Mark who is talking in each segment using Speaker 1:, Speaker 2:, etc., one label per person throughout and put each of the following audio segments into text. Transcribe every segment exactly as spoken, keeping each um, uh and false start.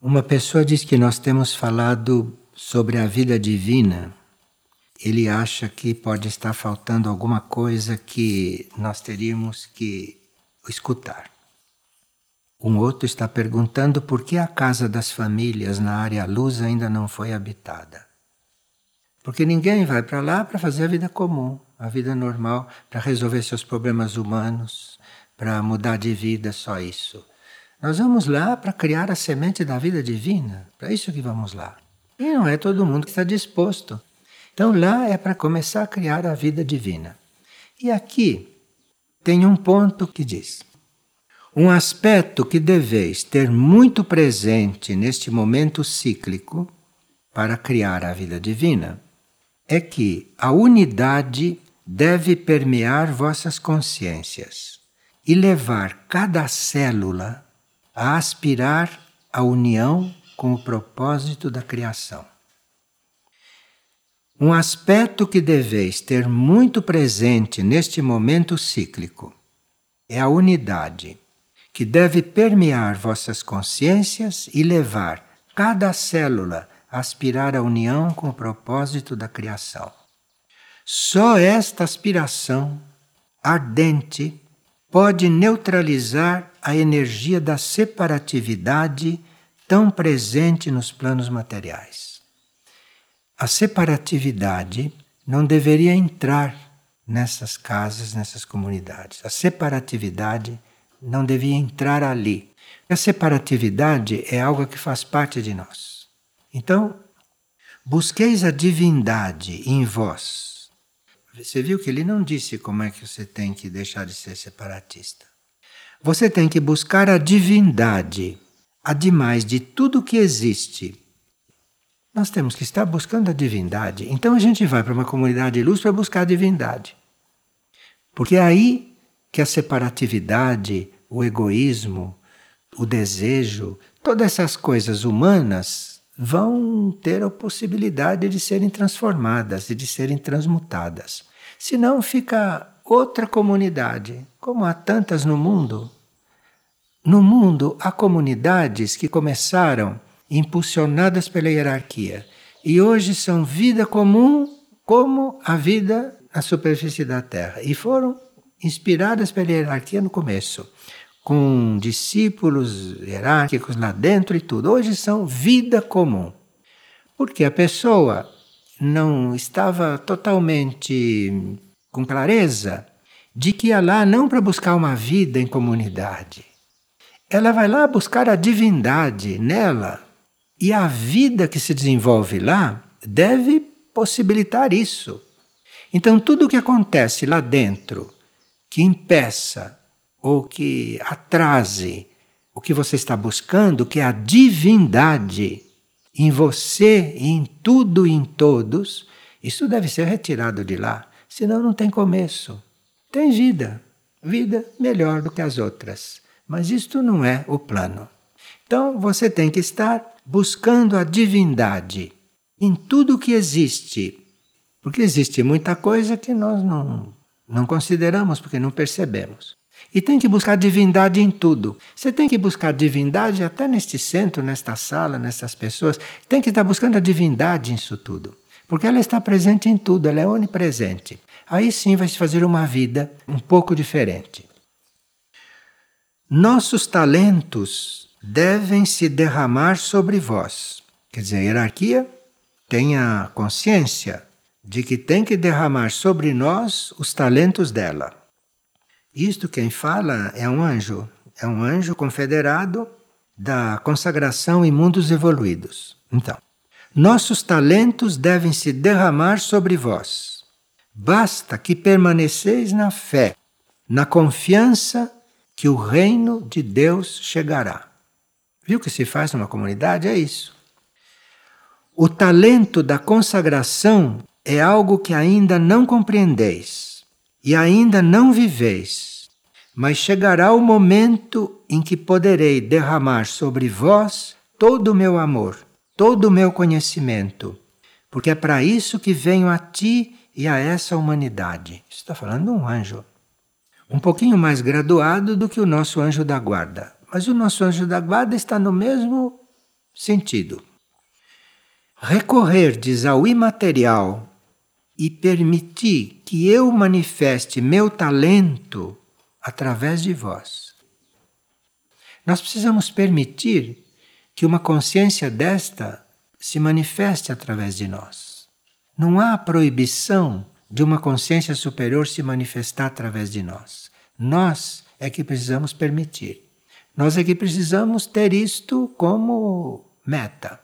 Speaker 1: Uma pessoa diz que nós temos falado sobre a vida divina. Ele acha que pode estar faltando alguma coisa que nós teríamos que escutar. Um outro está perguntando por que a casa das famílias na área luz ainda não foi habitada. Porque ninguém vai para lá para fazer a vida comum, a vida normal, para resolver seus problemas humanos, para mudar de vida, só isso. Nós vamos lá para criar a semente da vida divina, para isso que vamos lá. E não é todo mundo que está disposto. Então lá é para começar a criar a vida divina. E aqui tem um ponto que diz: um aspecto que deveis ter muito presente neste momento cíclico para criar a vida divina é que a unidade deve permear vossas consciências e levar cada célula a aspirar à união com o propósito da criação. Um aspecto que deveis ter muito presente neste momento cíclico é a unidade, que deve permear vossas consciências e levar cada célula a aspirar à união com o propósito da criação. Só esta aspiração ardente pode neutralizar a energia da separatividade tão presente nos planos materiais. A separatividade não deveria entrar nessas casas, nessas comunidades. A separatividade não devia entrar ali. A separatividade é algo que faz parte de nós. Então, busqueis a divindade em vós. Você viu que ele não disse como é que você tem que deixar de ser separatista. Você tem que buscar a divindade, ademais de tudo que existe. Nós temos que estar buscando a divindade. Então a gente vai para uma comunidade de luz para buscar a divindade. Porque é aí que a separatividade, o egoísmo, o desejo, todas essas coisas humanas vão ter a possibilidade de serem transformadas e de serem transmutadas. Senão fica outra comunidade, como há tantas no mundo. No mundo há comunidades que começaram impulsionadas pela hierarquia e hoje são vida comum como a vida na superfície da Terra. E foram inspiradas pela hierarquia no começo, com discípulos hierárquicos lá dentro e tudo. Hoje são vida comum. Porque a pessoa não estava totalmente com clareza de que ia lá não para buscar uma vida em comunidade. Ela vai lá buscar a divindade nela. E a vida que se desenvolve lá deve possibilitar isso. Então tudo o que acontece lá dentro, que impeça ou que atrase o que você está buscando, que é a divindade em você, em tudo e em todos, isso deve ser retirado de lá, senão não tem começo. Tem vida, vida melhor do que as outras, mas isto não é o plano. Então você tem que estar buscando a divindade em tudo que existe, porque existe muita coisa que nós não, não consideramos, porque não percebemos. E tem que buscar divindade em tudo. Você tem que buscar divindade até neste centro, nesta sala, nessas pessoas. Tem que estar buscando a divindade nisso tudo. Porque ela está presente em tudo, ela é onipresente. Aí sim vai se fazer uma vida um pouco diferente. Nossos talentos devem se derramar sobre vós. Quer dizer, a hierarquia tem a consciência de que tem que derramar sobre nós os talentos dela. Isto quem fala é um anjo, é um anjo confederado da consagração em mundos evoluídos. Então, nossos talentos devem se derramar sobre vós. Basta que permaneceis na fé, na confiança que o reino de Deus chegará. Viu o que se faz numa comunidade? É isso. O talento da consagração é algo que ainda não compreendeis e ainda não viveis, mas chegará o momento em que poderei derramar sobre vós todo o meu amor, todo o meu conhecimento, porque é para isso que venho a ti e a essa humanidade. Isso está falando de um anjo, um pouquinho mais graduado do que o nosso anjo da guarda. Mas o nosso anjo da guarda está no mesmo sentido. Recorrerdes ao imaterial e permitir que eu manifeste meu talento através de vós. Nós precisamos permitir que uma consciência desta se manifeste através de nós. Não há proibição de uma consciência superior se manifestar através de nós. Nós é que precisamos permitir. Nós é que precisamos ter isto como meta.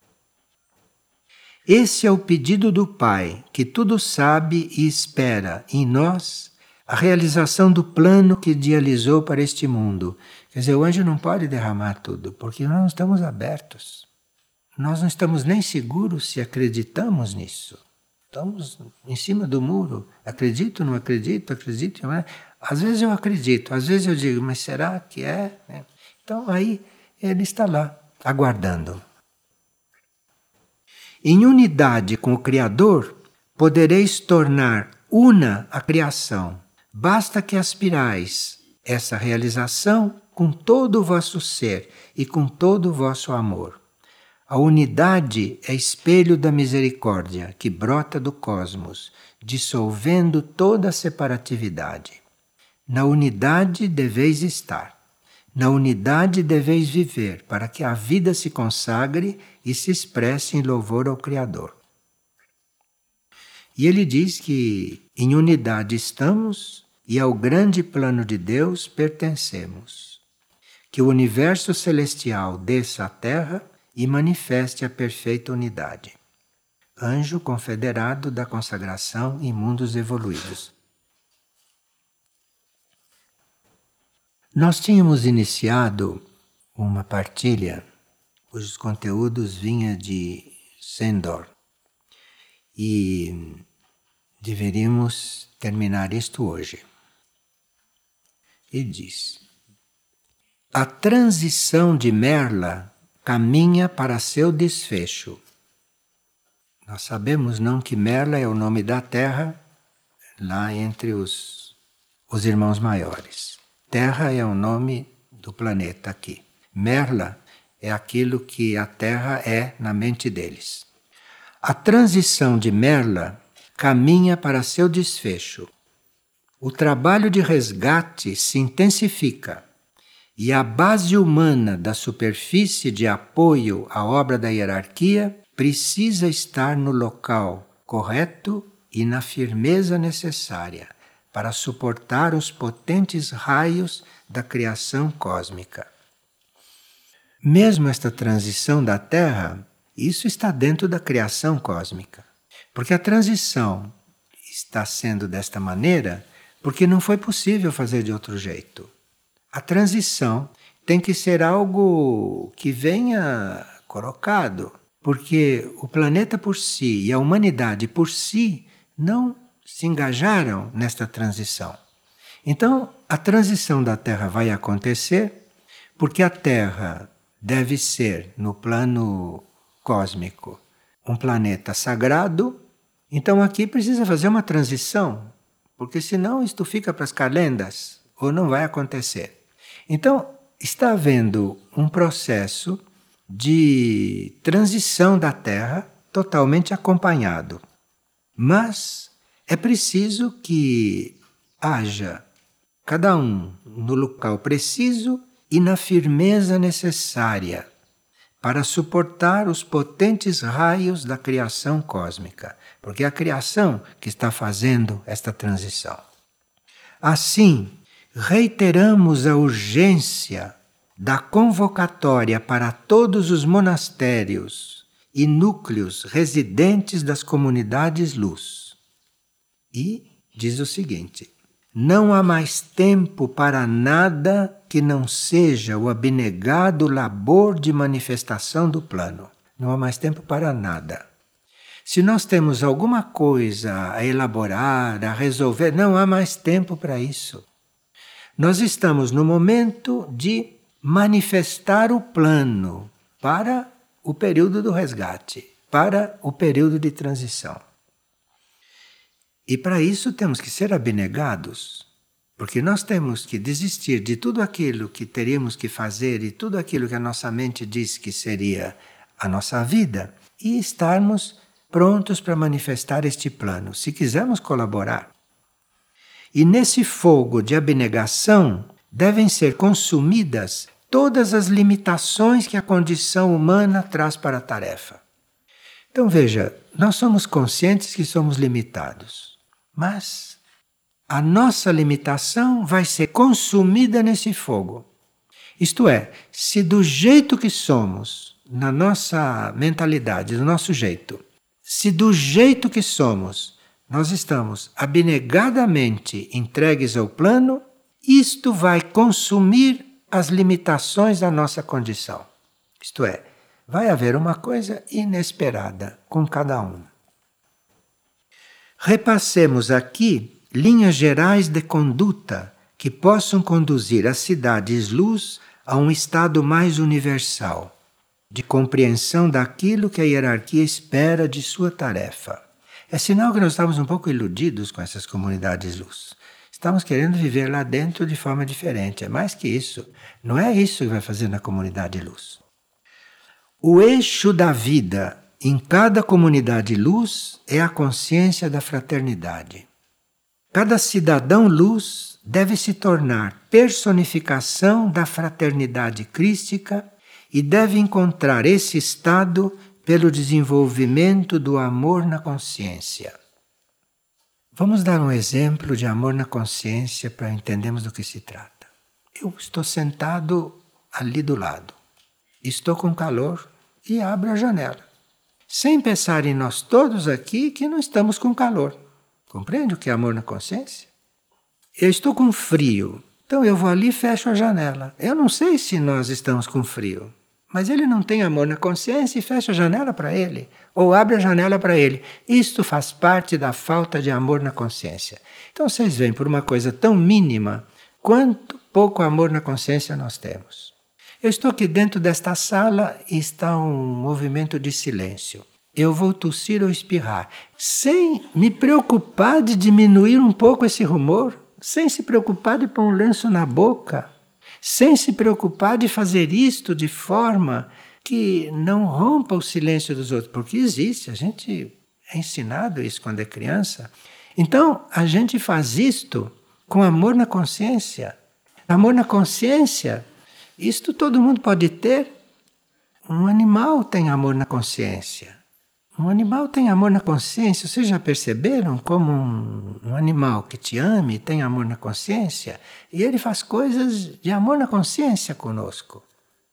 Speaker 1: Esse é o pedido do Pai, que tudo sabe e espera em nós a realização do plano que idealizou para este mundo. Quer dizer, o anjo não pode derramar tudo, porque nós não estamos abertos. Nós não estamos nem seguros se acreditamos nisso. Estamos em cima do muro. Acredito, não acredito, acredito, não é? Às vezes eu acredito, às vezes eu digo, mas será que é? Então aí ele está lá, aguardando. Em unidade com o Criador, podereis tornar una a criação. Basta que aspirais essa realização com todo o vosso ser e com todo o vosso amor. A unidade é espelho da misericórdia que brota do cosmos, dissolvendo toda a separatividade. Na unidade deveis estar. Na unidade deveis viver, para que a vida se consagre e se expresse em louvor ao Criador. E ele diz que em unidade estamos e ao grande plano de Deus pertencemos. Que o universo celestial desça à Terra e manifeste a perfeita unidade. Anjo confederado da consagração em mundos evoluídos. Nós tínhamos iniciado uma partilha cujos conteúdos vinha de Sendor e deveríamos terminar isto hoje. Ele diz: a transição de Merla caminha para seu desfecho. Nós sabemos não que Merla é o nome da Terra lá entre os, os irmãos maiores. Terra é o nome do planeta aqui. Merla é aquilo que a Terra é na mente deles. A transição de Merla caminha para seu desfecho. O trabalho de resgate se intensifica e a base humana da superfície de apoio à obra da hierarquia precisa estar no local correto e na firmeza necessária para suportar os potentes raios da criação cósmica. Mesmo esta transição da Terra, isso está dentro da criação cósmica. Porque a transição está sendo desta maneira porque não foi possível fazer de outro jeito. A transição tem que ser algo que venha colocado, porque o planeta por si e a humanidade por si não se engajaram nesta transição. Então, a transição da Terra vai acontecer porque a Terra deve ser, no plano cósmico, um planeta sagrado. Então aqui precisa fazer uma transição, porque senão isto fica para as calendas ou não vai acontecer. Então, está havendo um processo de transição da Terra totalmente acompanhado. Mas é preciso que haja cada um no local preciso e na firmeza necessária para suportar os potentes raios da criação cósmica, porque é a criação que está fazendo esta transição. Assim, reiteramos a urgência da convocatória para todos os monastérios e núcleos residentes das comunidades luz. E diz o seguinte: não há mais tempo para nada que não seja o abnegado labor de manifestação do plano. Não há mais tempo para nada. Se nós temos alguma coisa a elaborar, a resolver, não há mais tempo para isso. Nós estamos no momento de manifestar o plano para o período do resgate, para o período de transição. E para isso temos que ser abnegados, porque nós temos que desistir de tudo aquilo que teríamos que fazer e tudo aquilo que a nossa mente diz que seria a nossa vida e estarmos prontos para manifestar este plano, se quisermos colaborar. E nesse fogo de abnegação devem ser consumidas todas as limitações que a condição humana traz para a tarefa. Então veja, nós somos conscientes que somos limitados, mas a nossa limitação vai ser consumida nesse fogo. Isto é, se do jeito que somos, na nossa mentalidade, do nosso jeito, se do jeito que somos, nós estamos abnegadamente entregues ao plano, isto vai consumir as limitações da nossa condição. Isto é, vai haver uma coisa inesperada com cada um. Repassemos aqui linhas gerais de conduta que possam conduzir as cidades-luz a um estado mais universal, de compreensão daquilo que a hierarquia espera de sua tarefa. É sinal que nós estamos um pouco iludidos com essas comunidades-luz. Estamos querendo viver lá dentro de forma diferente. É mais que isso. Não é isso que vai fazer na comunidade-luz. O eixo da vida em cada comunidade-luz é a consciência da fraternidade. Cada cidadão-luz deve se tornar personificação da fraternidade crística e deve encontrar esse estado pelo desenvolvimento do amor na consciência. Vamos dar um exemplo de amor na consciência para entendermos do que se trata. Eu estou sentado ali do lado, estou com calor e abro a janela, sem pensar em nós todos aqui que não estamos com calor. Compreende o que é amor na consciência? Eu estou com frio, então eu vou ali e fecho a janela. Eu não sei se nós estamos com frio, mas ele não tem amor na consciência e fecha a janela para ele, ou abre a janela para ele. Isto faz parte da falta de amor na consciência. Então vocês veem por uma coisa tão mínima, quanto pouco amor na consciência nós temos. Eu estou aqui dentro desta sala e está um movimento de silêncio. Eu vou tossir ou espirrar, sem me preocupar de diminuir um pouco esse rumor, sem se preocupar de pôr um lenço na boca, sem se preocupar de fazer isto de forma que não rompa o silêncio dos outros, porque existe, a gente é ensinado isso quando é criança. Então, a gente faz isto com amor na consciência. Amor na consciência, isto todo mundo pode ter. Um animal tem amor na consciência. Um animal tem amor na consciência. Vocês já perceberam como um, um animal que te ame tem amor na consciência? E ele faz coisas de amor na consciência conosco.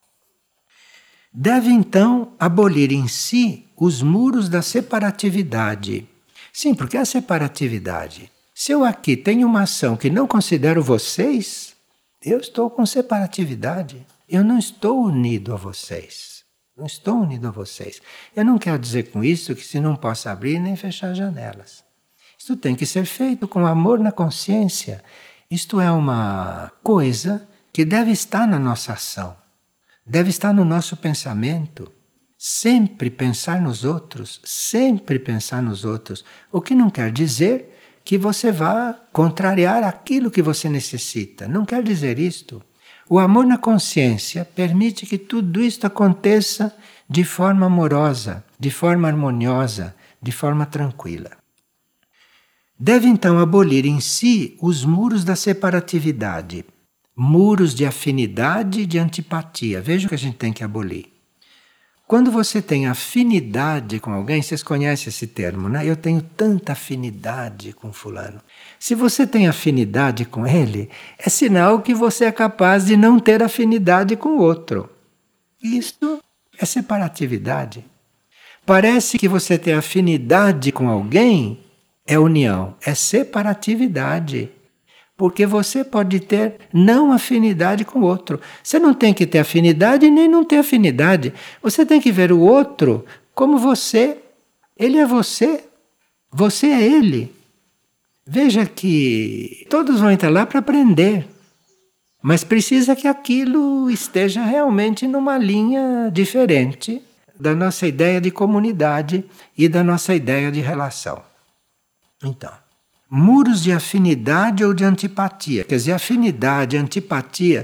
Speaker 1: Deve então abolir em si os muros da separatividade. Sim, porque a separatividade. Se eu aqui tenho uma ação que não considero vocês, eu estou com separatividade. Eu não estou unido a vocês. Não estou unido a vocês. Eu não quero dizer com isso que se não possa abrir nem fechar janelas. Isto tem que ser feito com amor na consciência. Isto é uma coisa que deve estar na nossa ação. Deve estar no nosso pensamento. Sempre pensar nos outros. Sempre pensar nos outros. O que não quer dizer que você vá contrariar aquilo que você necessita. Não quer dizer isto. O amor na consciência permite que tudo isto aconteça de forma amorosa, de forma harmoniosa, de forma tranquila. Deve então abolir em si os muros da separatividade, muros de afinidade e de antipatia. Veja o que a gente tem que abolir. Quando você tem afinidade com alguém, vocês conhecem esse termo, né? Eu tenho tanta afinidade com fulano. Se você tem afinidade com ele, é sinal que você é capaz de não ter afinidade com o outro. Isto é separatividade. Parece que você tem afinidade com alguém, é união, é separatividade. Porque você pode ter não afinidade com o outro. Você não tem que ter afinidade nem não ter afinidade. Você tem que ver o outro como você. Ele é você. Você é ele. Veja que todos vão entrar lá para aprender. Mas precisa que aquilo esteja realmente numa linha diferente da nossa ideia de comunidade e da nossa ideia de relação. Então, muros de afinidade ou de antipatia. Quer dizer, afinidade, antipatia,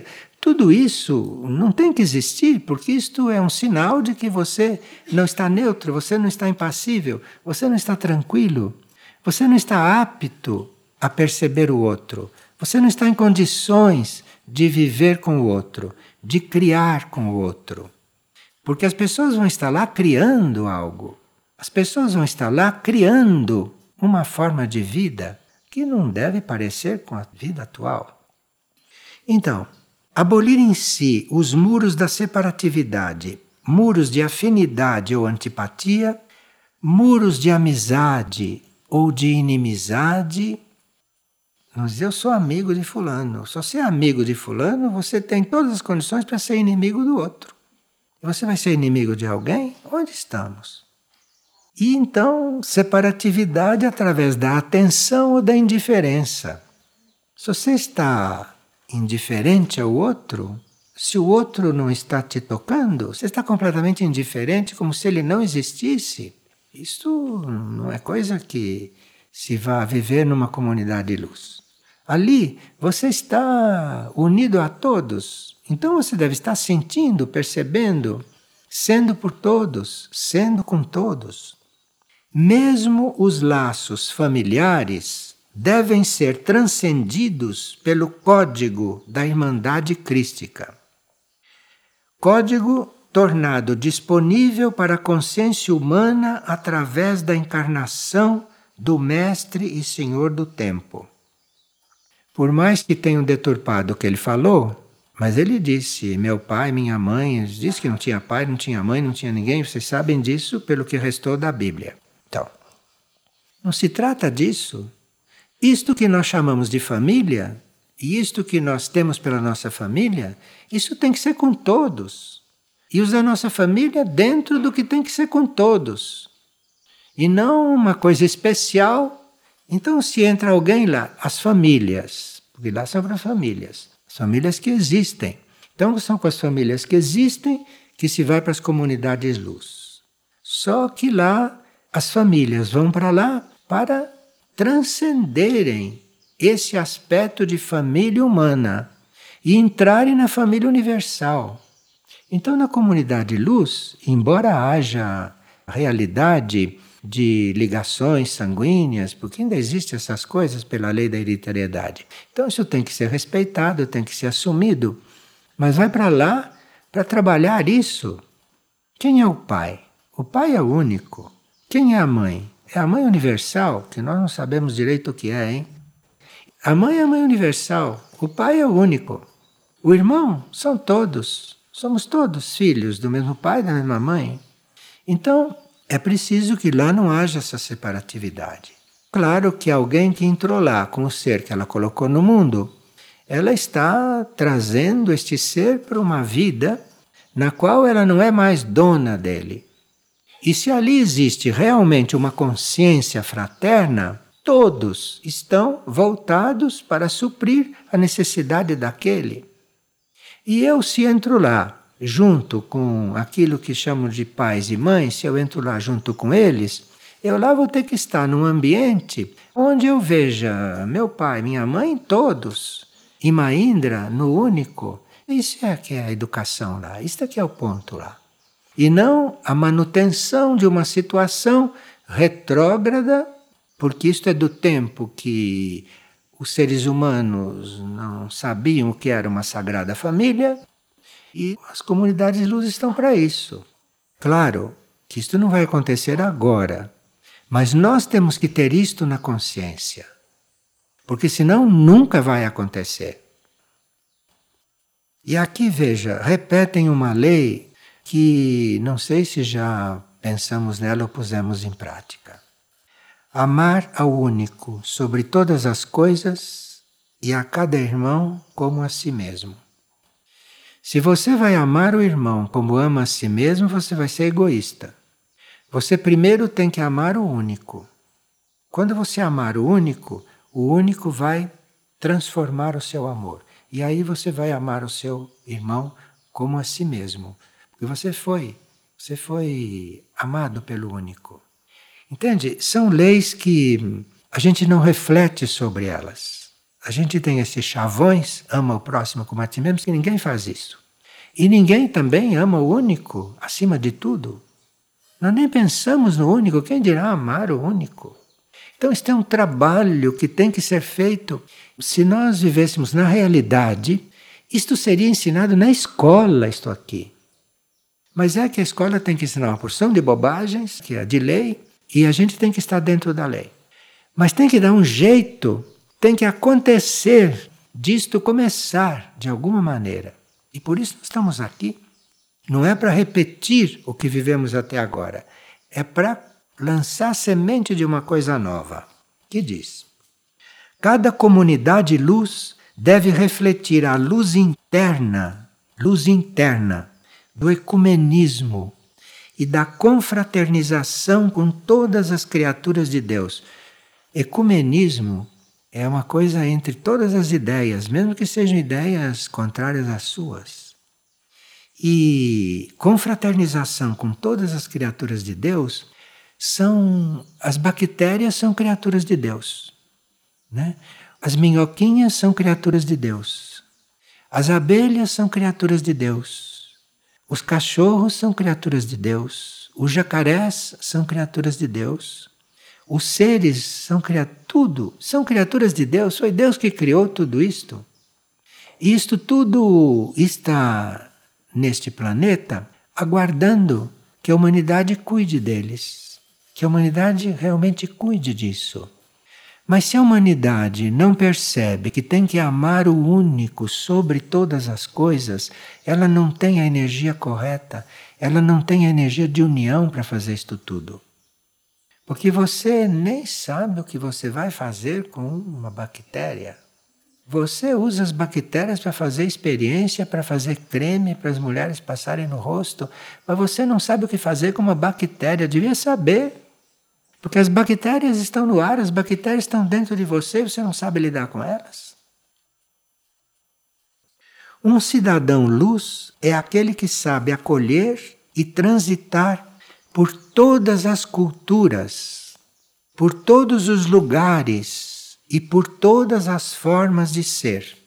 Speaker 1: Tudo isso não tem que existir, porque isto é um sinal de que você não está neutro, você não está impassível, você não está tranquilo, você não está apto a perceber o outro, você não está em condições de viver com o outro, de criar com o outro. Porque as pessoas vão estar lá criando algo, as pessoas vão estar lá criando uma forma de vida que não deve parecer com a vida atual. Então, abolir em si os muros da separatividade, muros de afinidade ou antipatia, muros de amizade ou de inimizade. Não dizer eu sou amigo de fulano. Se você é amigo de fulano, você tem todas as condições para ser inimigo do outro. E você vai ser inimigo de alguém? Onde estamos? E então, separatividade através da atenção ou da indiferença. Se você está indiferente ao outro, se o outro não está te tocando, você está completamente indiferente, como se ele não existisse. Isso não é coisa que se vá viver numa comunidade de luz. Ali você está unido a todos, então você deve estar sentindo, percebendo, sendo por todos, sendo com todos. Mesmo os laços familiares devem ser transcendidos pelo código da Irmandade Crística. Código tornado disponível para a consciência humana através da encarnação do Mestre e Senhor do Tempo. Por mais que tenham deturpado o que ele falou, mas ele disse, meu pai, minha mãe, ele disse que não tinha pai, não tinha mãe, não tinha ninguém, vocês sabem disso pelo que restou da Bíblia. Então, não se trata disso. Isto que nós chamamos de família, e isto que nós temos pela nossa família, isso tem que ser com todos. E os da nossa família dentro do que tem que ser com todos. E não uma coisa especial. Então se entra alguém lá, as famílias, porque lá são para famílias, as famílias que existem. Então são com as famílias que existem que se vai para as comunidades luz. Só que lá as famílias vão para lá para transcenderem esse aspecto de família humana e entrarem na família universal. Então, na comunidade luz, embora haja realidade de ligações sanguíneas, porque ainda existem essas coisas pela lei da hereditariedade. Então, isso tem que ser respeitado, tem que ser assumido. Mas vai para lá para trabalhar isso. Quem é o pai? O pai é o único. Quem é a mãe? É a mãe universal, que nós não sabemos direito o que é, hein? A mãe é a mãe universal, o pai é o único. O irmão são todos, somos todos filhos do mesmo pai e da mesma mãe. Então, é preciso que lá não haja essa separatividade. Claro que alguém que entrou lá com o ser que ela colocou no mundo, ela está trazendo este ser para uma vida na qual ela não é mais dona dele. E se ali existe realmente uma consciência fraterna, todos estão voltados para suprir a necessidade daquele. E eu, se entro lá, junto com aquilo que chamam de pais e mães, se eu entro lá junto com eles, eu lá vou ter que estar num ambiente onde eu veja meu pai, minha mãe, todos, e Maindra no único. Isso é que é a educação lá, isso é que é o ponto lá. E não a manutenção de uma situação retrógrada, porque isto é do tempo que os seres humanos não sabiam o que era uma sagrada família, e as comunidades de luz estão para isso. Claro que isto não vai acontecer agora, mas nós temos que ter isto na consciência, porque senão nunca vai acontecer. E aqui, veja, repetem uma lei que não sei se já pensamos nela ou pusemos em prática. Amar ao único sobre todas as coisas e a cada irmão como a si mesmo. Se você vai amar o irmão como ama a si mesmo, você vai ser egoísta. Você primeiro tem que amar o único. Quando você amar o único, o único vai transformar o seu amor. E aí você vai amar o seu irmão como a si mesmo. Porque você foi, você foi amado pelo único. Entende? São leis que a gente não reflete sobre elas. A gente tem esses chavões, ama o próximo como a ti mesmo, que ninguém faz isso. E ninguém também ama o único, acima de tudo. Nós nem pensamos no único, quem dirá amar o único? Então, isso é um trabalho que tem que ser feito. Se nós vivêssemos na realidade, isto seria ensinado na escola, isto aqui. Mas é que a escola tem que ensinar uma porção de bobagens, que é de lei, e a gente tem que estar dentro da lei. Mas tem que dar um jeito, tem que acontecer disto começar de alguma maneira. E por isso nós estamos aqui. Não é para repetir o que vivemos até agora. É para lançar a semente de uma coisa nova. Que diz: cada comunidade luz deve refletir a luz interna, luz interna do ecumenismo e da confraternização com todas as criaturas de Deus. Ecumenismo é uma coisa entre todas as ideias, mesmo que sejam ideias contrárias às suas. E confraternização com todas as criaturas de Deus são... As bactérias são criaturas de Deus, né? As minhoquinhas são criaturas de Deus. As abelhas são criaturas de Deus. Os cachorros são criaturas de Deus. Os jacarés são criaturas de Deus. Os seres são criaturas... Tudo são criaturas de Deus. Foi Deus que criou tudo isto. E isto tudo está neste planeta aguardando que a humanidade cuide deles. Que a humanidade realmente cuide disso. Mas se a humanidade não percebe que tem que amar o único sobre todas as coisas, ela não tem a energia correta, ela não tem a energia de união para fazer isto tudo. Porque você nem sabe o que você vai fazer com uma bactéria. Você usa as bactérias para fazer experiência, para fazer creme, para as mulheres passarem no rosto, mas você não sabe o que fazer com uma bactéria, devia saber. Porque as bactérias estão no ar, as bactérias estão dentro de você, você não sabe lidar com elas. Um cidadão luz é aquele que sabe acolher e transitar por todas as culturas, por todos os lugares e por todas as formas de ser.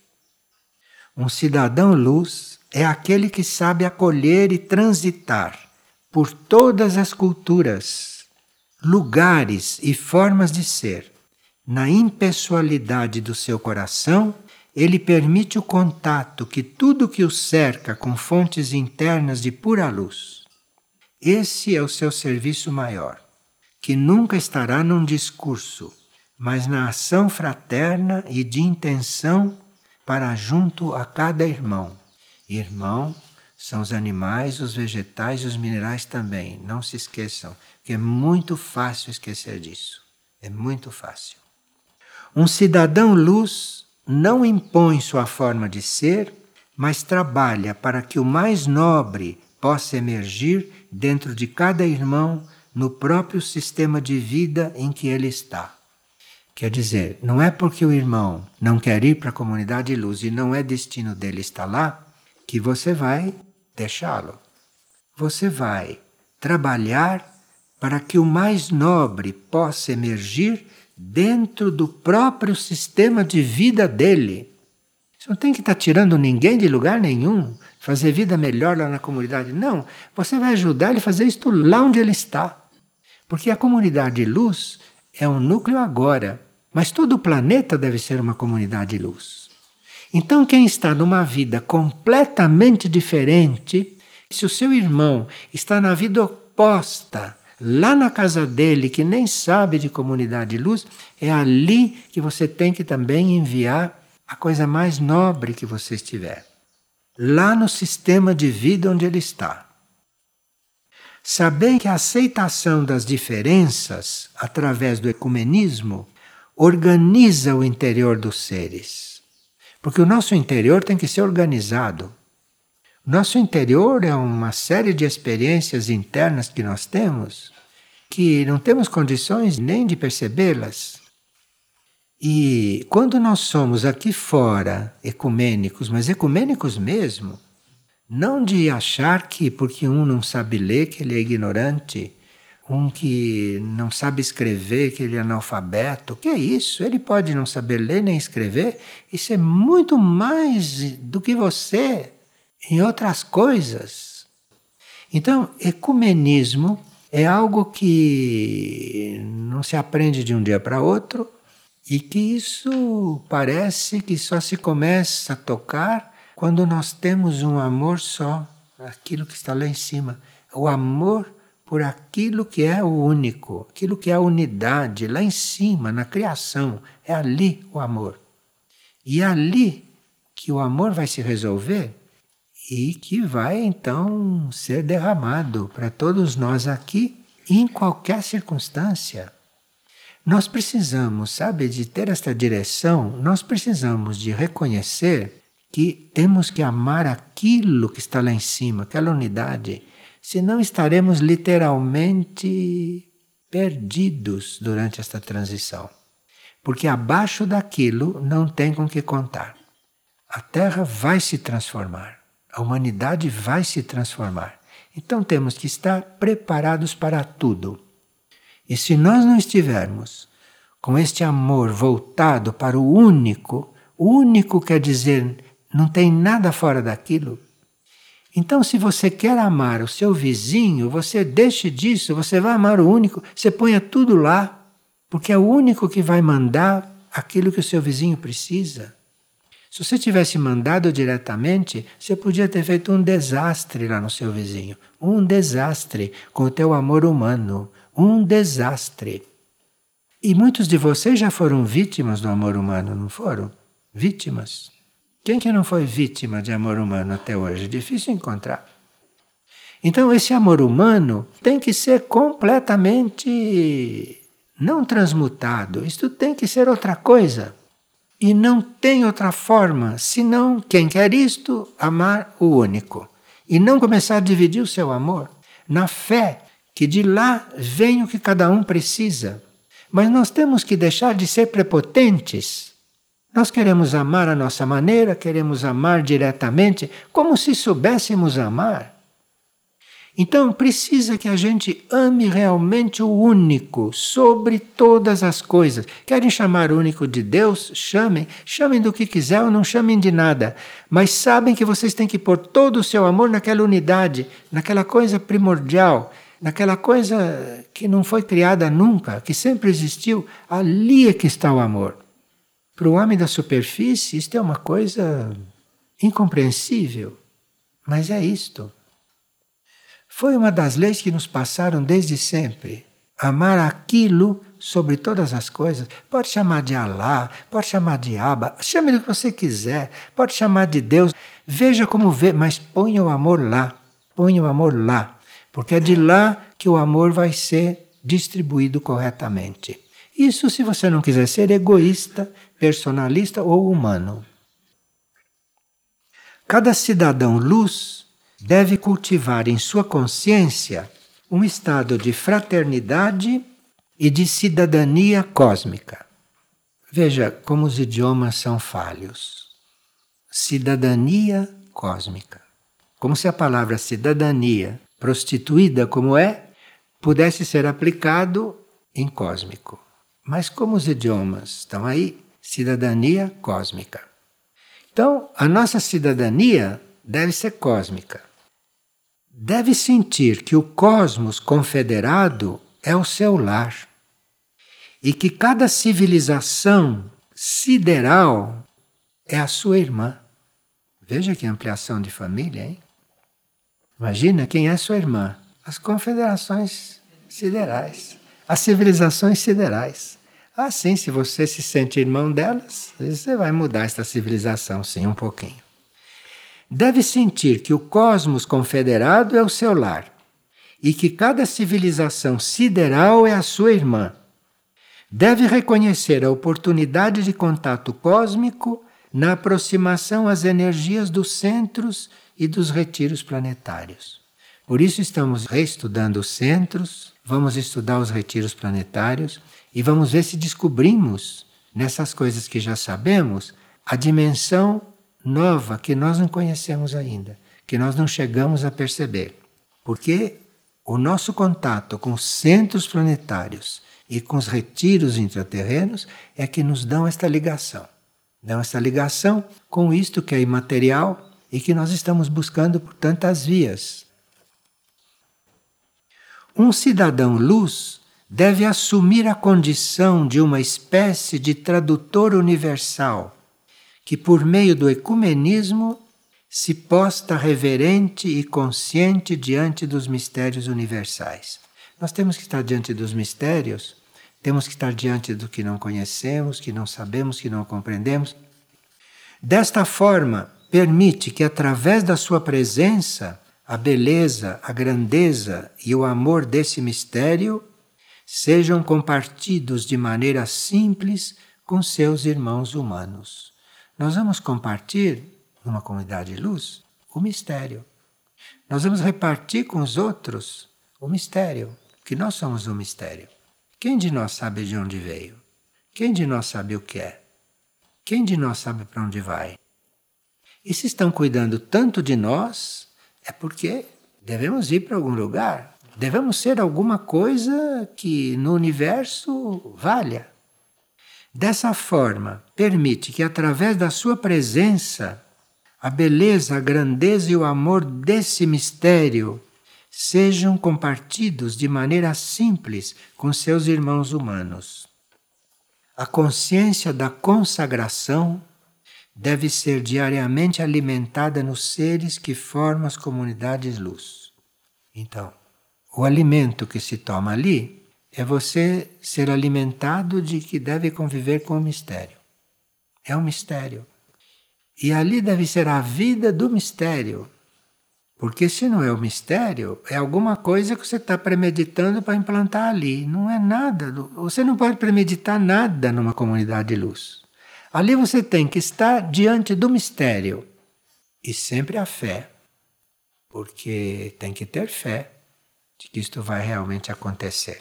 Speaker 1: Um cidadão luz é aquele que sabe acolher e transitar por todas as culturas, lugares e formas de ser. Na impessoalidade do seu coração, ele permite o contato que tudo que o cerca com fontes internas de pura luz. Esse é o seu serviço maior, que nunca estará num discurso, mas na ação fraterna e de intenção para junto a cada irmão. Irmão são os animais, os vegetais e os minerais também, não se esqueçam. Que é muito fácil esquecer disso. É muito fácil. Um cidadão luz não impõe sua forma de ser, mas trabalha para que o mais nobre possa emergir dentro de cada irmão no próprio sistema de vida em que ele está. Quer dizer, não é porque o irmão não quer ir para a comunidade de luz e não é destino dele estar lá, que você vai deixá-lo. Você vai trabalhar para que o mais nobre possa emergir dentro do próprio sistema de vida dele. Você não tem que estar tirando ninguém de lugar nenhum, fazer vida melhor lá na comunidade. Não, você vai ajudar ele a fazer isto lá onde ele está. Porque a comunidade de luz é um núcleo agora, mas todo o planeta deve ser uma comunidade de luz. Então quem está numa vida completamente diferente, se o seu irmão está na vida oposta, lá na casa dele, que nem sabe de comunidade de luz, é ali que você tem que também enviar a coisa mais nobre que você estiver. Lá no sistema de vida onde ele está. Saber que a aceitação das diferenças, através do ecumenismo, organiza o interior dos seres. Porque o nosso interior tem que ser organizado. Nosso interior é uma série de experiências internas que nós temos que não temos condições nem de percebê-las. E quando nós somos aqui fora ecumênicos, mas ecumênicos mesmo, não de achar que porque um não sabe ler que ele é ignorante, um que não sabe escrever, que ele é analfabeto. O que é isso? Ele pode não saber ler nem escrever e ser muito mais do que você em outras coisas. Então, ecumenismo é algo que não se aprende de um dia para outro e que isso parece que só se começa a tocar quando nós temos um amor só, aquilo que está lá em cima. O amor por aquilo que é o único, aquilo que é a unidade, lá em cima, na criação. É ali o amor. E é ali que o amor vai se resolver e que vai então ser derramado para todos nós aqui, em qualquer circunstância. Nós precisamos, sabe, de ter esta direção, nós precisamos de reconhecer que temos que amar aquilo que está lá em cima, aquela unidade, senão estaremos literalmente perdidos durante esta transição. Porque abaixo daquilo não tem com que contar. A Terra vai se transformar, a humanidade vai se transformar. Então temos que estar preparados para tudo. E se nós não estivermos com este amor voltado para o único, o único quer dizer, não tem nada fora daquilo. Então, se você quer amar o seu vizinho, você deixe disso, você vai amar o único, você ponha tudo lá, porque é o único que vai mandar aquilo que o seu vizinho precisa. Se você tivesse mandado diretamente, você podia ter feito um desastre lá no seu vizinho. Um desastre com o teu amor humano. Um desastre. E muitos de vocês já foram vítimas do amor humano, não foram? Vítimas. Quem que não foi vítima de amor humano até hoje? É difícil encontrar. Então esse amor humano tem que ser completamente não transmutado. Isto tem que ser outra coisa. E não tem outra forma, senão quem quer isto, amar o único. E não começar a dividir o seu amor na fé que de lá vem o que cada um precisa. Mas nós temos que deixar de ser prepotentes. Nós queremos amar à nossa maneira, queremos amar diretamente, como se soubéssemos amar. Então precisa que a gente ame realmente o único, sobre todas as coisas. Querem chamar o único de Deus? Chamem. Chamem do que quiser ou não chamem de nada. Mas sabem que vocês têm que pôr todo o seu amor naquela unidade, naquela coisa primordial, naquela coisa que não foi criada nunca, que sempre existiu. Ali é que está o amor. Para o homem da superfície, isto é uma coisa incompreensível. Mas é isto. Foi uma das leis que nos passaram desde sempre. Amar aquilo sobre todas as coisas. Pode chamar de Alá, pode chamar de Abba, chame do que você quiser, pode chamar de Deus. Veja como vê, mas ponha o amor lá, ponha o amor lá. Porque é de lá que o amor vai ser distribuído corretamente. Isso se você não quiser ser egoísta, personalista ou humano. Cada cidadão luz deve cultivar em sua consciência um estado de fraternidade e de cidadania cósmica. Veja como os idiomas são falhos. Cidadania cósmica. Como se a palavra cidadania, prostituída como é, pudesse ser aplicado em cósmico. Mas como os idiomas estão aí, cidadania cósmica. Então, a nossa cidadania deve ser cósmica. Deve sentir que o cosmos confederado é o seu lar e que cada civilização sideral é a sua irmã. Veja que ampliação de família, hein? Imagina quem é sua irmã. As confederações siderais, as civilizações siderais. Assim, se você se sente irmão delas, você vai mudar esta civilização, sim, um pouquinho. Deve sentir que o cosmos confederado é o seu lar e que cada civilização sideral é a sua irmã. Deve reconhecer a oportunidade de contato cósmico na aproximação às energias dos centros e dos retiros planetários. Por isso estamos reestudando os centros, vamos estudar os retiros planetários e vamos ver se descobrimos, nessas coisas que já sabemos, a dimensão nova que nós não conhecemos ainda, que nós não chegamos a perceber. Porque o nosso contato com os centros planetários e com os retiros intraterrenos é que nos dão esta ligação. Dão esta ligação com isto que é imaterial e que nós estamos buscando por tantas vias. Um cidadão luz deve assumir a condição de uma espécie de tradutor universal, que por meio do ecumenismo se posta reverente e consciente diante dos mistérios universais. Nós temos que estar diante dos mistérios, temos que estar diante do que não conhecemos, que não sabemos, que não compreendemos. Desta forma, permite que através da sua presença, a beleza, a grandeza e o amor desse mistério sejam compartidos de maneira simples com seus irmãos humanos. Nós vamos compartilhar, numa comunidade de luz, o mistério. Nós vamos repartir com os outros o mistério, que nós somos o mistério. Quem de nós sabe de onde veio? Quem de nós sabe o que é? Quem de nós sabe para onde vai? E se estão cuidando tanto de nós, é porque devemos ir para algum lugar. Devemos ser alguma coisa que no universo valha. Dessa forma, permite que através da sua presença, a beleza, a grandeza e o amor desse mistério sejam compartidos de maneira simples com seus irmãos humanos. A consciência da consagração deve ser diariamente alimentada nos seres que formam as comunidades luz. Então, o alimento que se toma ali é você ser alimentado de que deve conviver com o mistério. É um mistério. E ali deve ser a vida do mistério. Porque se não é o mistério, é alguma coisa que você está premeditando para implantar ali. Não é nada. Você não pode premeditar nada numa comunidade de luz. Ali você tem que estar diante do mistério. E sempre a fé. Porque tem que ter fé de que isto vai realmente acontecer.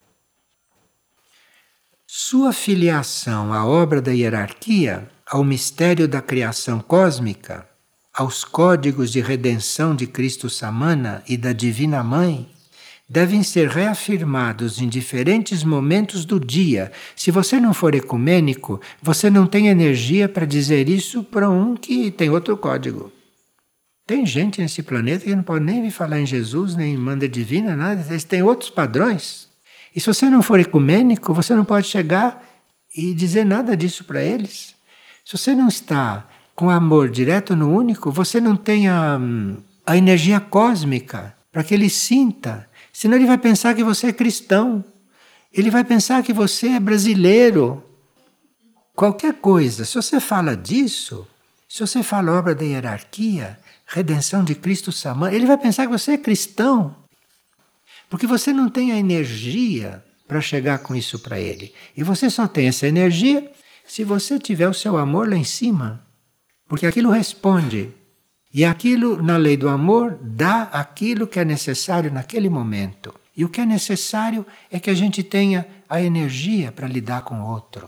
Speaker 1: Sua filiação à obra da hierarquia, ao mistério da criação cósmica, aos códigos de redenção de Cristo Samana e da Divina Mãe, devem ser reafirmados em diferentes momentos do dia. Se você não for ecumênico, você não tem energia para dizer isso para um que tem outro código. Tem gente nesse planeta que não pode nem vir falar em Jesus, nem em Mãe Divina, nada. Eles têm outros padrões. E se você não for ecumênico, você não pode chegar e dizer nada disso para eles. Se você não está com amor direto no único, você não tem a, a energia cósmica para que ele sinta. Senão ele vai pensar que você é cristão. Ele vai pensar que você é brasileiro. Qualquer coisa, se você fala disso, se você fala obra da hierarquia, redenção de Cristo Samana, ele vai pensar que você é cristão. Porque você não tem a energia para chegar com isso para ele. E você só tem essa energia se você tiver o seu amor lá em cima. Porque aquilo responde. E aquilo, na lei do amor, dá aquilo que é necessário naquele momento. E o que é necessário é que a gente tenha a energia para lidar com o outro.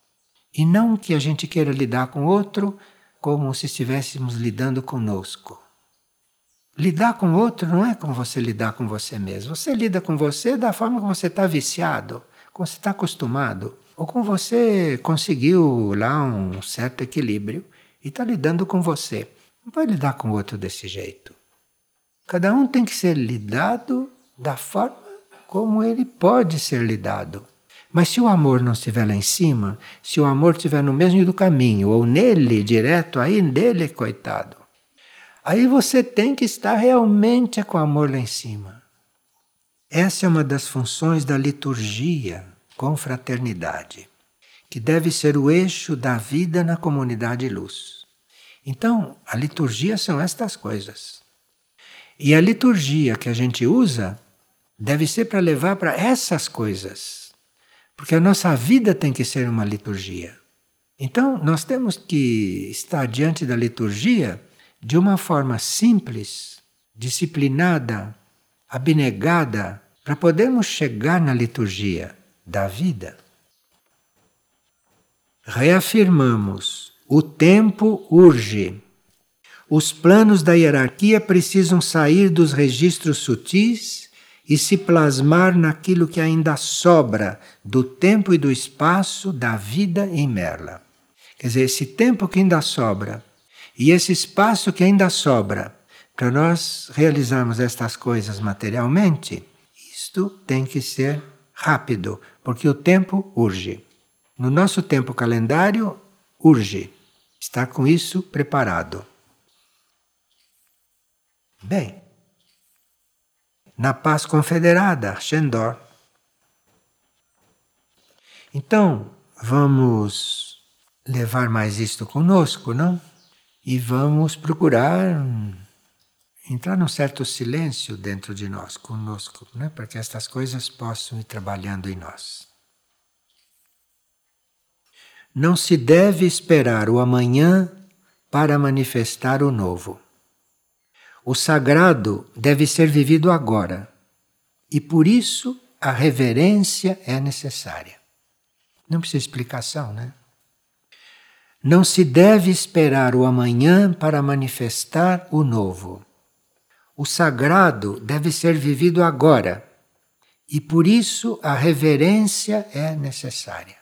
Speaker 1: E não que a gente queira lidar com o outro como se estivéssemos lidando conosco. Lidar com o outro não é como você lidar com você mesmo. Você lida com você da forma como você está viciado, como você está acostumado, ou como você conseguiu lá um certo equilíbrio e está lidando com você. Não pode lidar com o outro desse jeito. Cada um tem que ser lidado da forma como ele pode ser lidado. Mas se o amor não estiver lá em cima, se o amor estiver no mesmo do caminho, ou nele, direto, aí dele, coitado. Aí você tem que estar realmente com o amor lá em cima. Essa é uma das funções da liturgia com fraternidade, que deve ser o eixo da vida na comunidade luz. Então, a liturgia são estas coisas. E a liturgia que a gente usa deve ser para levar para essas coisas. Porque a nossa vida tem que ser uma liturgia. Então, nós temos que estar diante da liturgia de uma forma simples, disciplinada, abnegada, para podermos chegar na liturgia da vida. Reafirmamos, o tempo urge. Os planos da hierarquia precisam sair dos registros sutis e se plasmar naquilo que ainda sobra do tempo e do espaço da vida em Merla. Quer dizer, esse tempo que ainda sobra e esse espaço que ainda sobra para nós realizarmos estas coisas materialmente, isto tem que ser rápido, porque o tempo urge. No nosso tempo calendário, urge estar com isso preparado. Bem, na paz confederada, Shendor. Então, vamos levar mais isto conosco, não? E vamos procurar entrar num certo silêncio dentro de nós, conosco, né? Para que estas coisas possam ir trabalhando em nós. Não se deve esperar o amanhã para manifestar o novo. O sagrado deve ser vivido agora, e por isso a reverência é necessária. Não precisa explicação, né? Não se deve esperar o amanhã para manifestar o novo. O sagrado deve ser vivido agora, e por isso a reverência é necessária.